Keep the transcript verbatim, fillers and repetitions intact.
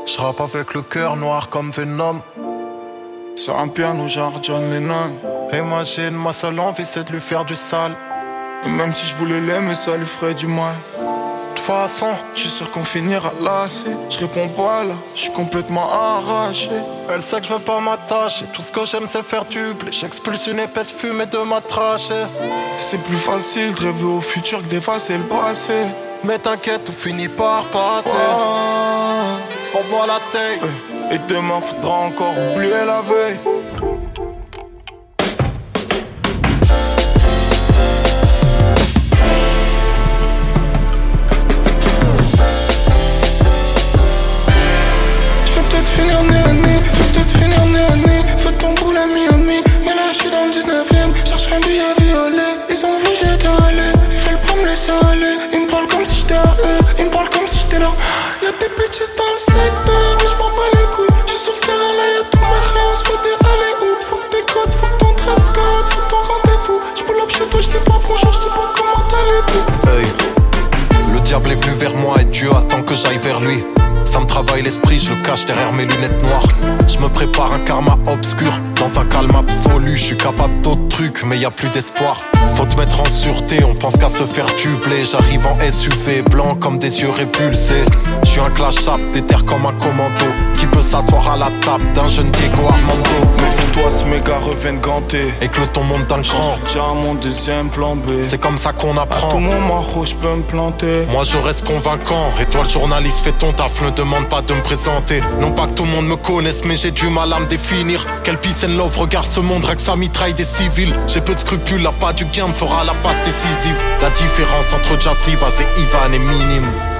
Je rappe avec le cœur noir comme Venom. Sur un piano genre John Lennon. Imagine, ma seule envie c'est de lui faire du sale. Et même si je voulais l'aimer, ça lui ferait du mal. De toute façon, je suis sûr qu'on finira lassé. Je réponds pas là, je suis complètement arraché. Elle sait que je veux pas m'attacher. Tout ce que j'aime c'est faire du blé. J'expulse une épaisse fumée de ma trachée. C'est plus facile de rêver au futur que d'effacer le passé. Mais t'inquiète, tout finit par passer. Ouais. On voit la taille. Et demain faudra encore oublier la veille. Finir nez à nez, je vais peut-être finir nez à nez. Fais ton boule à Miami, mais là je suis dans le dix-neuvième. Cherche un billet violet, ils ont vu j'étais allé. Ils veulent pas me laisser aller, ils me parlent comme si j'étais à eux. Ils me parlent comme si j'étais là. Y'a des bitches dans le secteur, mais je m'en bats les couilles. J'suis sur le terrain là, y'a tous mes frères, on se fait des allées-oups. Faut que tes codes, faut que ton dress code, faut ton rendez-vous. J'pull up chez toi, j'dis pas bonjour, j'dis pas comment allez-vous. Hey. Le diable est venu vers moi et Dieu attend que j'aille vers lui. Ça me travaille l'esprit, je le cache derrière mes lunettes noires. Je me prépare un karma obscur, dans un calme absolu. Je suis capable d'autres trucs, mais y a plus d'espoir. Faut te mettre en sûreté, on pense qu'à se faire tubler. J'arrive en S U V, blanc comme des yeux répulsés. Je suis un clash-up, déterre comme un commando. Qui peut s'asseoir à la table d'un jeune Diego Armando. Méfie-toi, ce méga reviennent ganté. Et que le ton monte dans le cran. J'en suis déjà à mon deuxième plan B. C'est comme ça qu'on apprend. À tout moment, je peux me planter. Moi je reste convaincant. Et toi le journaliste, fais ton taf, ne demande pas de me présenter. Non pas que tout le monde me connaisse, mais j'ai du mal à me définir. Quel peace and love, regarde ce monde, règle ça mitraille des civils. J'ai peu de scrupules, là pas du gain me fera la passe décisive. La différence entre Jassy, Baz et Ivan est minime.